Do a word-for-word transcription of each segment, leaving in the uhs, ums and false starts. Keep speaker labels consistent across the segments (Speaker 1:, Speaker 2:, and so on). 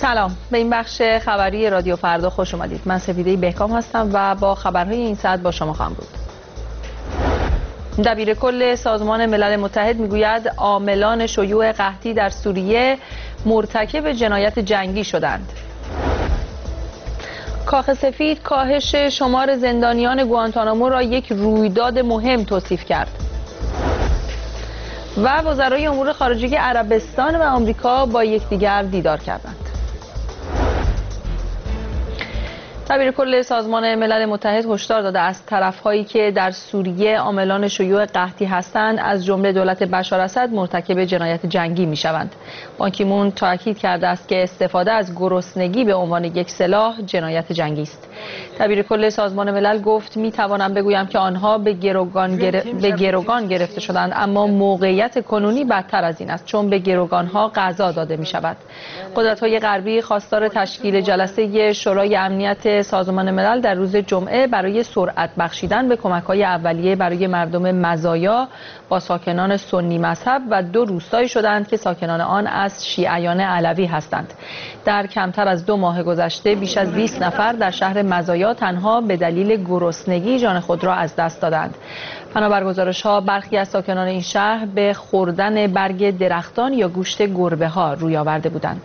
Speaker 1: سلام، به این بخش خبری رادیو فردا خوش اومدید. من سپیده بهکام هستم و با خبرهای این ساعت با شما خواهم بود. دبیر کل سازمان ملل متحد میگوید عاملان شیوع قحطی در سوریه مرتکب جنایت جنگی شدند. کاخ سفید کاهش شمار زندانیان گوانتانامو را یک رویداد مهم توصیف کرد. و وزرای امور خارجه عربستان و آمریکا با یکدیگر دیدار کردند. دبیر کل سازمان ملل متحد هشدار داده از طرف‌هایی که در سوریه عاملان شیوع قحطی هستند، از جمله دولت بشار اسد، مرتکب جنایت جنگی می‌شوند. بان کی مون تاکید کرده است که استفاده از گرسنگی به عنوان یک سلاح جنایت جنگی است. دبیر کل سازمان ملل گفت می‌توانم بگویم که آنها به گروگان گر... به گروگان گرفته شدند، اما موقعیت کنونی بدتر از این است، چون به گروگان‌ها غذا داده می‌شود. قدرت‌های غربی خواستار تشکیل جلسه شورای امنیت سازمان ملل در روز جمعه برای سرعت بخشیدن به کمک‌های اولیه برای مردم مزایا با ساکنان سنی مذهب و دو روستایی شدند که ساکنان آن از شیعیان علوی هستند. در کمتر از دو ماه گذشته بیش از بیست نفر در شهر مزایا تنها به دلیل گرسنگی جان خود را از دست دادند. بنابر گزارش‌ها برخی از ساکنان این شهر به خوردن برگ درختان یا گوشت گربه‌ها روی آورده بودند.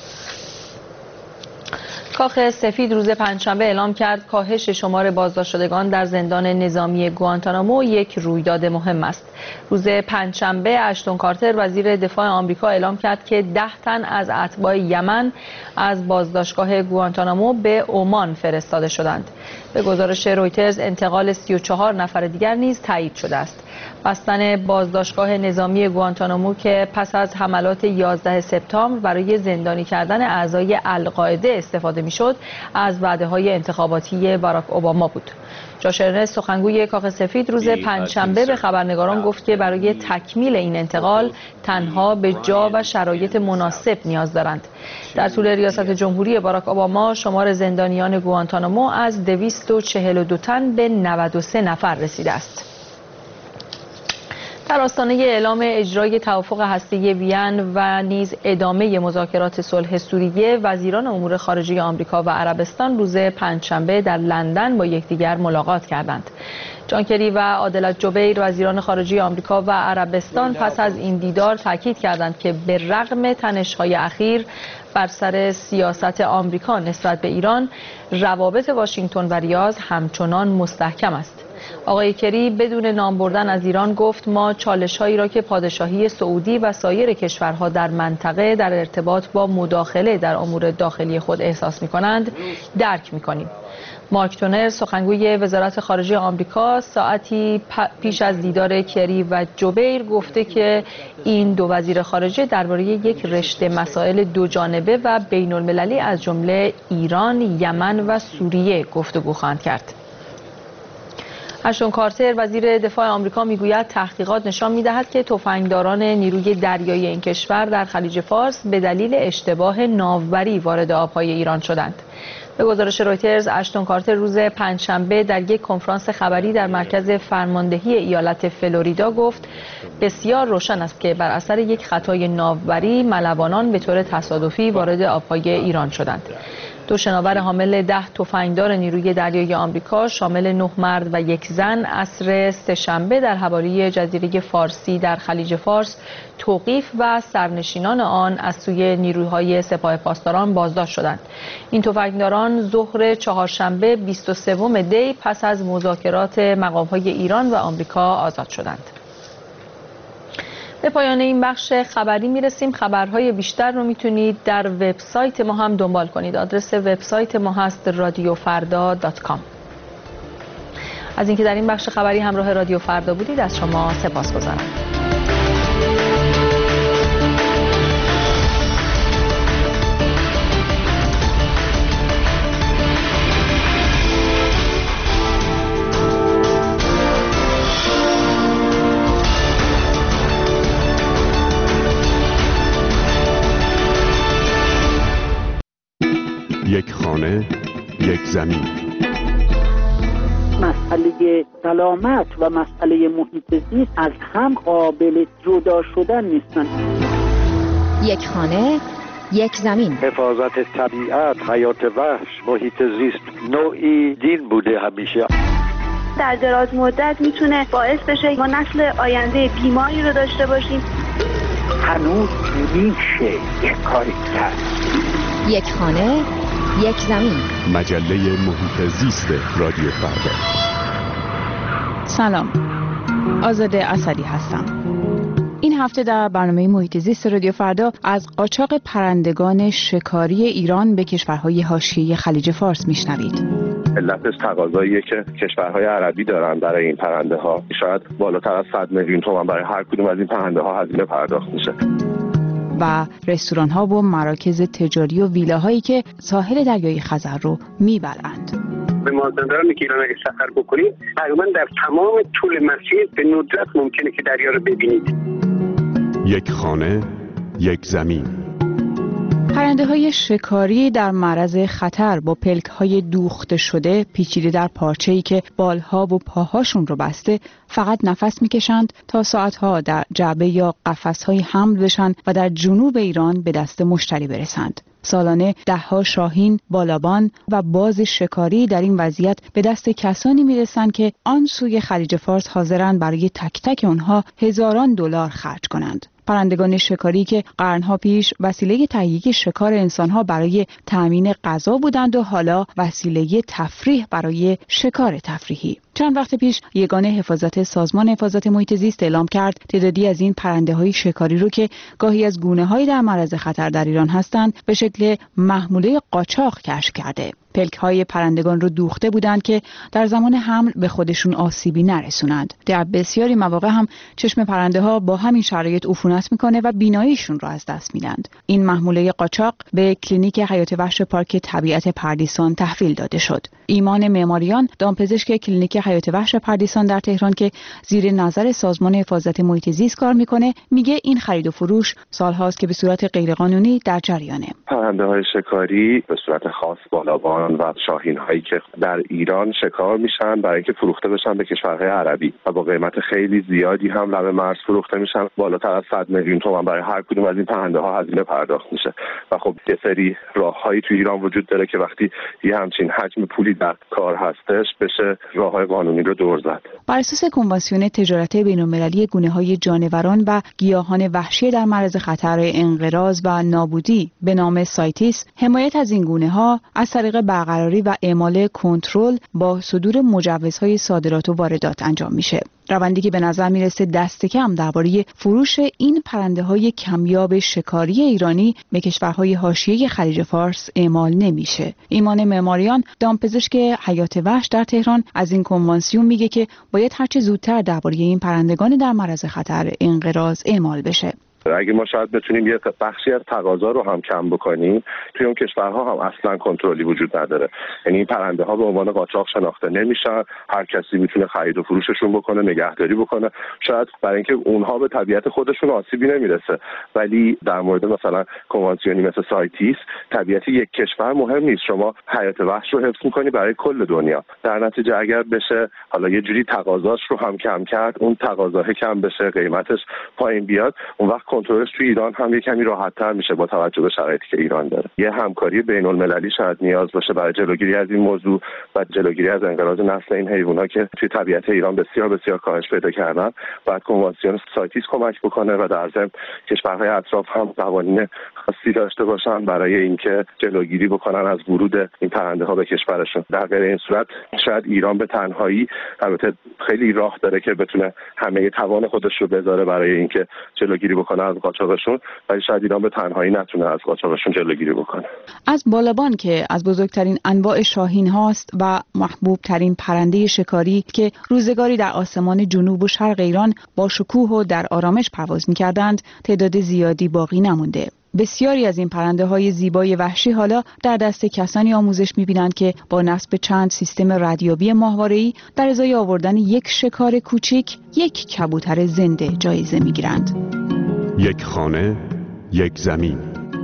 Speaker 1: کاخ سفید روز پنجشنبه اعلام کرد کاهش شمار بازداشت شدگان در زندان نظامی گوانتانامو یک رویداد مهم است. روز پنجشنبه اشتون کارتر وزیر دفاع آمریکا اعلام کرد که ده تن از اتباع یمن از بازداشتگاه گوانتانامو به عمان فرستاده شدند. به گزارش رویترز انتقال سی و چهار نفر دیگر نیز تایید شده است. بستن بازداشتگاه نظامی گوانتانامو که پس از حملات یازده سپتامبر برای زندانی کردن اعضای القاعده استفاده میشد، از وعده‌های انتخاباتی باراک اوباما بود. جاش ارنست سخنگوی کاخ سفید روز پنجشنبه به خبرنگاران گفت که برای تکمیل این انتقال تنها به جا و شرایط مناسب نیاز دارند. در طول ریاست جمهوری باراک اوباما شمار زندانیان گوانتانامو از دویست و چهل و دو تن به نود و سه نفر رسیده است. در آستانه اعلام اجرای توافق هسته‌ای وین و نیز ادامه مذاکرات صلح سوریه، وزیران امور خارجه آمریکا و عربستان روز پنجشنبه در لندن با یکدیگر ملاقات کردند. جان کری و عادل جبیر وزیران خارجه آمریکا و عربستان پس از این دیدار تاکید کردند که به رغم تنش‌های اخیر بر سر سیاست آمریکا نسبت به ایران، روابط واشنگتن و ریاض همچنان مستحکم است. آقای کری بدون نام بردن از ایران گفت ما چالش‌هایی را که پادشاهی سعودی و سایر کشورها در منطقه در ارتباط با مداخله در امور داخلی خود احساس می‌کنند درک می‌کنیم. مارک تونر سخنگوی وزارت خارجه آمریکا ساعتی پیش از دیدار کری و جبیر گفته که این دو وزیر خارجه درباره یک رشته مسائل دو جانبه و بین المللی از جمله ایران، یمن و سوریه گفتگو خواهند کرد. اشتون کارتر وزیر دفاع آمریکا میگوید تحقیقات نشان میدهد که تفنگداران نیروی دریایی این کشور در خلیج فارس به دلیل اشتباه ناوبری وارد آبهای ایران شدند. به گزارش رویترز اشتون کارتر روز پنجشنبه در یک کنفرانس خبری در مرکز فرماندهی ایالت فلوریدا گفت بسیار روشن است که بر اثر یک خطای ناوبری ملوانان به طور تصادفی وارد آبهای ایران شدند. دو شناور حامل ده تفنگدار نیروی دریایی آمریکا شامل نه مرد و یک زن عصر سه‌شنبه در حوالی جزیره فارسی در خلیج فارس توقیف و سرنشینان آن از سوی نیروهای سپاه پاسداران بازداشت شدند. این تفنگداران ظهر چهارشنبه بیست و سوم دی پس از مذاکرات مقام‌های ایران و آمریکا آزاد شدند. به پایان این بخش خبری میرسیم. خبرهای بیشتر رو میتونید در وبسایت ما هم دنبال کنید. آدرس وبسایت ما هست رادیو فردا دات کام. از اینکه در این بخش خبری همراه رادیو فردا بودید از شما سپاسگزارم.
Speaker 2: یک خانه، یک زمین.
Speaker 3: مسئله سلامت و مسئله محیط زیست از هم قابل جدا شدن نیستن.
Speaker 4: یک خانه، یک زمین.
Speaker 5: حفاظت طبیعت، حیات وحش، محیط زیست نوعی دین بوده همیشه.
Speaker 6: در دراز مدت میتونه باعث بشه ما نسل آینده بیماری رو داشته باشیم.
Speaker 3: هنوز میشه یک کاری کرد.
Speaker 4: یک خانه، یک زمین.
Speaker 2: مجله محیط زیست رادیو فردا.
Speaker 7: سلام، آزاده اسدی هستم. این هفته در برنامه محیط زیست رادیو فردا از قاچاق پرندگان شکاری ایران به کشورهای حاشیه خلیج فارس میشنوید.
Speaker 8: علتش تقاضاییه که کشورهای عربی دارن برای این پرنده ها. شاید بالاتر از صد میلیون تومان برای هر کدوم از این پرنده ها هزینه پرداخت میشه.
Speaker 7: و رستوران ها و مراکز تجاری و ویلاهایی که ساحل دریای خزر رو میبرند.
Speaker 9: به مازندران که ایران اگه سفر بکنید تقریبا در تمام طول مسیر به ندرت ممکنه که دریا رو ببینید.
Speaker 2: یک خانه، یک زمین.
Speaker 7: پرنده های شکاری در معرض خطر با پلک های دوخته شده پیچیده در پارچه‌ای که بالها و پاهاشون رو بسته فقط نفس میکشند تا ساعتها در جعبه یا قفس‌های حمل بشن و در جنوب ایران به دست مشتری برسند. سالانه دهها شاهین، بالابان و باز شکاری در این وضعیت به دست کسانی میرسند که آن سوی خلیج فارس حاضرند برای تک تک اونها هزاران دلار خرج کنند. پرندگان شکاری که قرنها پیش وسیله تهیه شکار انسانها برای تأمین غذا بودند و حالا وسیله تفریح برای شکار تفریحی. چند وقت پیش یگان حفاظت سازمان حفاظت محیط زیست اعلام کرد تعدادی از این پرنده‌های شکاری رو که گاهی از گونه‌های در معرض خطر در ایران هستند به شکل محموله قاچاق کشف کرده. پلک‌های پرندگان رو دوخته بودند که در زمان حمل به خودشون آسیبی نرسونند. در بسیاری مواقع هم چشم پرنده‌ها با همین شرایط عفونت میکنه و بیناییشون رو از دست میدند. این محموله قاچاق به کلینیک حیات وحش پارک طبیعت پردیسان تحویل داده شد. ایمان معماریان، دامپزشک کلینیک حیات وحش پردیسان در تهران که زیر نظر سازمان حفاظت محیط زیست کار میکنه، میگه این خرید و فروش سالهاست که به صورت غیرقانونی در جریانه.
Speaker 8: پرنده‌های شکاری به صورت خاص بالابان و شاهین هایی که در ایران شکار میشن برای اینکه فروخته بشن به کشورهای عربی و با قیمت خیلی زیادی هم لب مرز فروخته میشن. بالاتر از صد میلیون تومان برای هر کدوم از این پرنده ها هزینه پرداخت میشه و خب یه سری راههایی تو ایران وجود داره که وقتی یه همچین حجم پولی در کار هستش بشه راههای قانونی رو دور زد.
Speaker 7: بر اساس کنوانسیون تجارت بین‌المللی گونه‌های جانوران و گیاهان وحشی در معرض خطر انقراض و نابودی به نام سایتیس، حمایت از این گونه‌ها از طریق برقراری و اعمال کنترل با صدور مجوزهای صادرات و واردات انجام میشه. روندی که به نظر میرسه دست کم درباره فروش این پرنده‌های کمیاب شکاری ایرانی به کشورهای حاشیه خلیج فارس اعمال نمیشه. ایمان معماریان، دامپزشک حیات وحش در تهران، از این کنوانسیون میگه که باید هرچه زودتر درباره این پرندگان در معرض خطر انقراض اعمال بشه.
Speaker 8: اگه ما شاید بتونیم یه بخشی از تقاضا رو هم کم بکنیم، توی اون کشورها هم اصلا کنترلی وجود نداره. یعنی این پرنده ها به عنوان قاچاق شناخته نمیشن، هر کسی میتونه خرید و فروششون بکنه، نگهداری بکنه. شاید برای اینکه اونها به طبیعت خودشون آسیبی نمیرسه، ولی در مورد مثلا کنوانسیونی مثل سایتیس طبیعت یک کشور مهم نیست. شما حیات وحش رو حفظ میکنی برای کل دنیا. در نتیجه اگر بشه حالا یه جوری تقاضاش رو هم کم کرد، اون تقاضا کم بشه، قیمتش پایین بیاد، اون وقت کنترلش توی ایران هم یه کمی راحت‌تر میشه با توجه به شرایطی که ایران داره. یه همکاری بین‌المللی شاید نیاز باشه برای جلوگیری از این موضوع و جلوگیری از انقراض نسل این حیوانات که توی طبیعت ایران بسیار بسیار کاهش پیدا کردن. بعد کنوانسیون سایتیس کمک بکنه و در ضمن کشورهای اطراف هم قوانین خاصی داشته باشن برای اینکه جلوگیری بکنن از ورود این پرنده ها به کشورشون. در غیر این صورت شاید ایران به تنهایی، البته خیلی راه داره که بتونه همه توان خودش رو بذاره برای اینکه جلوگیری بکنه از قاچاقشون، ولی شاید ایران به تنهایی نتونه از قاچاقشون جلوگیری بکنه.
Speaker 7: از بالابان که از بزرگترین انواع شاهین هاست و محبوب ترین پرنده شکاری که روزگاری در آسمان جنوب و شرق ایران با شکوه و در آرامش پرواز می‌کردند، تعداد زیادی باقی نمونده. بسیاری از این پرنده های زیبای وحشی حالا در دست کسانی آموزش می‌بینند که با نصب چند سیستم ردیابی ماهواره‌ای در ازای آوردن یک شکار کوچک یک کبوتر زنده جایزه می‌گیرند.
Speaker 2: یک خانه، یک زمین.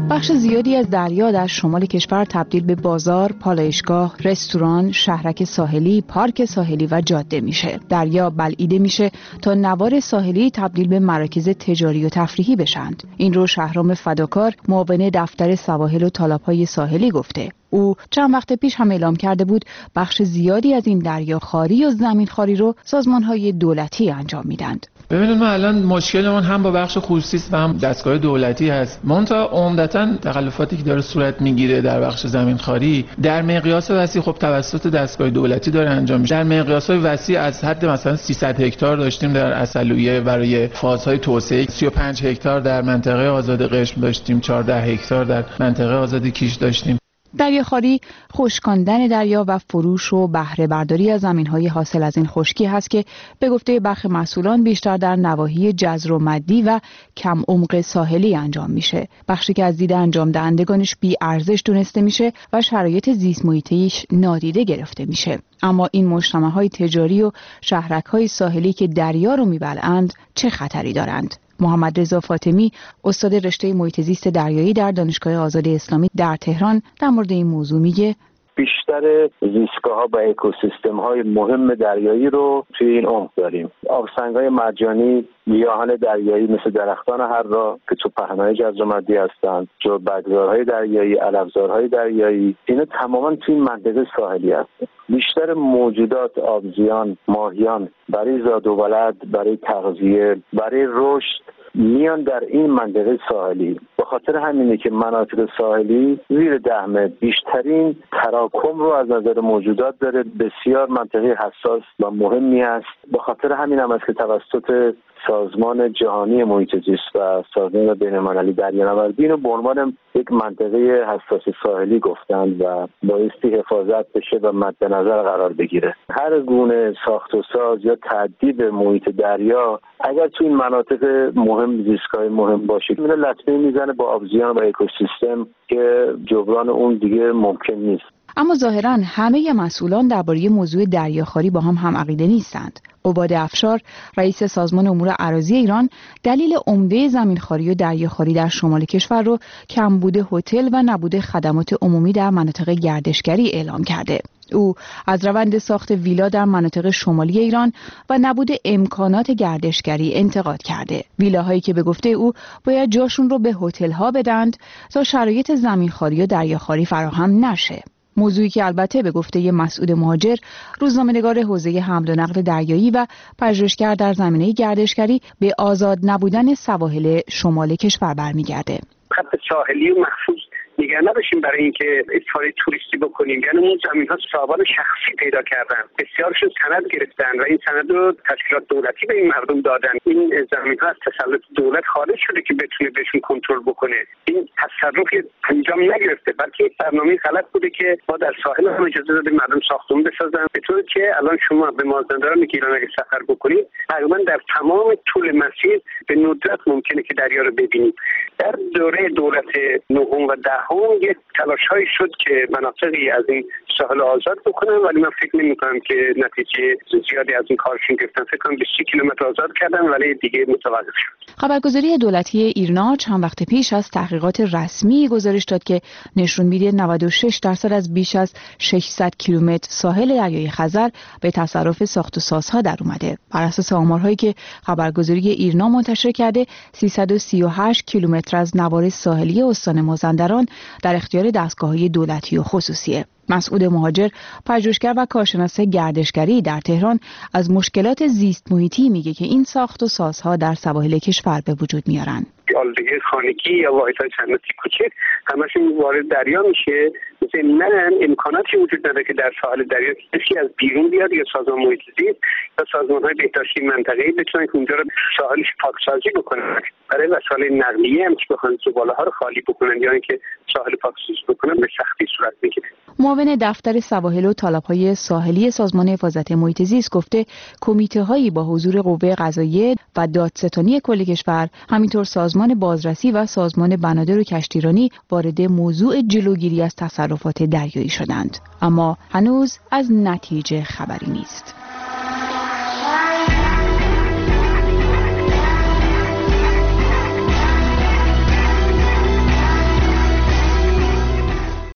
Speaker 7: بخش زیادی از دریا در شمال کشور تبدیل به بازار، پالایشگاه، رستوران، شهرک ساحلی، پارک ساحلی و جاده میشه. دریا بلعیده میشه تا نوار ساحلی تبدیل به مراکز تجاری و تفریحی بشند. این رو شهرام فداکار، معاون دفتر سواحل و تالاب‌های ساحلی گفته. او چند وقت پیش هم اعلام کرده بود بخش زیادی از این دریاخواری و زمینخواری رو سازمان‌های دولتی انجام میدند.
Speaker 10: ببینید ما الان مشکلمون هم با بخش خصوصی و هم دستگاه دولتی هست. منتها عمدتاً تخلفاتی که داره صورت میگیره در بخش زمینخواری در مقیاس وسیع خب توسط دستگاه دولتی داره انجام میشه. در مقیاس‌های وسیع از حد مثلا سیصد هکتار داشتیم در عسلویه برای فازهای توسعه، سی و پنج هکتار در منطقه آزاد قشم داشتیم، چهارده هکتار در منطقه آزاد کیش داشتیم.
Speaker 7: دریاخواری خشکاندن دریا و فروش و بهره برداری از زمین‌های حاصل از این خشکی هست که به گفته برخی مسئولان بیشتر در نواحی جزر و مدی و کم عمق ساحلی انجام میشه. بخشی که از دید انجام دهندگانش بی ارزش دونسته میشه و شرایط زیست محیطیش نادیده گرفته میشه. اما این مجتمع‌های تجاری و شهرک‌های ساحلی که دریا رو میبلعند چه خطری دارند؟ محمد رضا فاطمی، استاد رشته محیط زیست دریایی در دانشگاه آزاد اسلامی در تهران، در مورد این موضوع میگه
Speaker 11: بیشتر زیستگاه‌ها و اکوسیستم‌های مهم دریایی رو توی این عمق داریم. آبسنگ‌های مرجانی، گیاهان دریایی مثل درختان هررا که تو پهنای جزر و مدی هستند، جربگزارهای دریایی، علفزارهای دریایی، اینا تماما توی این منطقه ساحلی هستند. بیشتر موجودات آبزیان، ماهیان برای زاد و ولد، برای تغذیه، برای رشد میان در این منطقه ساحلی. به خاطر همینه که مناطق ساحلی زیر ده متر بیشترین تراکم رو از نظر موجودات داره، بسیار منطقه حساس و مهمی است. به خاطر همین هم است که توسط سازمان جهانی محیط زیست و سازمان بین‌المللی دریانوردی رو به عنوان یک منطقه حساس ساحلی گفتند و بایستی حفاظت بشه و مد نظر قرار بگیره. هر گونه ساخت و ساز یا تعدیل محیط دریا اگر تو این مناطق مهم، زیستگاه مهم باشه، میره لطمه میزنه با آبزیان و اکوسیستم که جبران اون دیگه ممکن نیست.
Speaker 7: اما ظاهراً همه مسئولان درباره موضوع دریاخواری با هم هم عقیده نیستند. عباد افشار، رئیس سازمان امور اراضی ایران، دلیل عمده زمینخواری و دریاخواری در شمال کشور رو کمبود هتل و نبود خدمات عمومی در مناطق گردشگری اعلام کرده. او از روند ساخت ویلا در مناطق شمالی ایران و نبود امکانات گردشگری انتقاد کرده. ویلاهایی که به گفته او باید جاشون رو به هتل‌ها بدند تا شرایط زمینخواری و دریاخواری فراهم نشه. موضوعی که البته به گفته مسعود مهاجر، روزنامه‌نگار حوزه حمل و نقل دریایی و پژوهشگر در زمینه گردشگری، به آزاد نبودن سواحل شمال کشور برمیگرده.
Speaker 9: خط ساحلی و محفوظ نگه نداشتیم برای اینکه استفاده توریستی بکنیم. یعنی اون زمین‌ها صاحبان شخصی پیدا کردن، بسیارشون سند گرفتن و این سند رو تشکیلات دولتی به این مردم دادن. این زمین‌ها از تسلط دولت خارج شده که بتونه بهشون کنترل بکنه. این تصرف انجام نگرفته، بلکه یک برنامه غلط بوده که ما در ساحل هم اجازه دادیم مردم ساختمون بسازن، به طوری که الان شما به مازندران گیلان اگه سفر بکنید تقریبا در تمام طول مسیر به ندرت ممکنه که دریا رو ببینید. در دوره دولت نهم و دهم یک تلاش‌هایی شد که مناطقی از این ساحل آزاد بکنن، ولی من فکر نمی‌کنم که نتیجه زیادی از این کارشون گرفتن. فکر کنم بیست کیلومتر آزاد کردن ولی دیگه متوقف شد.
Speaker 7: خبرگزاری دولتی ایرنا چند وقت پیش از تحقیقات رسمی گزارش داد که نشون میده نود و شش درصد از بیش از ششصد کیلومتر ساحل دریای خزر به تصرف ساخت و سازها در اومده. بر اساس آمارهایی که خبرگزاری ایرنا منتشر کرده، سیصد و سی و هشت کیلومتر از نوار ساحلی استان مازندران در اختیار دستگاه‌های دولتی و خصوصیه. مسعود مهاجر، پژوهشگر و کارشناس گردشگری در تهران، از مشکلات زیست محیطی میگه که این ساخت و سازها در سواحل کشور به وجود میارن.
Speaker 9: آلودگی خانگی یا واحدهای صنعتی کوچک همشون وارد دریا میشه. ضمناً امکاناتی وجود نداره که در ساحل دریا کسی از بیرون بیاد یا سازمان محیط زیست یا سازمان‌های بهداشتی منطقه‌ای بتونن که اونجا رو ساحلش پاکسازی بکنن. برای وسایل نقلیه هم که بخوان زباله‌ها رو خالی بکنن یا اینکه ساحل پاکسازی بکنن به سختی صورت میگیره.
Speaker 7: معاون دفتر سواحل و تالاب‌های ساحلی سازمان حفاظت محیط زیست گفته کمیته‌هایی با حضور قوه قضاییه و دادستانی کل کشور، همینطور سازمان بازرسی و سازمان بنادر و کشتیرانی وارد موضوع جلوگیری از تصرفات دریایی شدند، اما هنوز از نتیجه خبری نیست.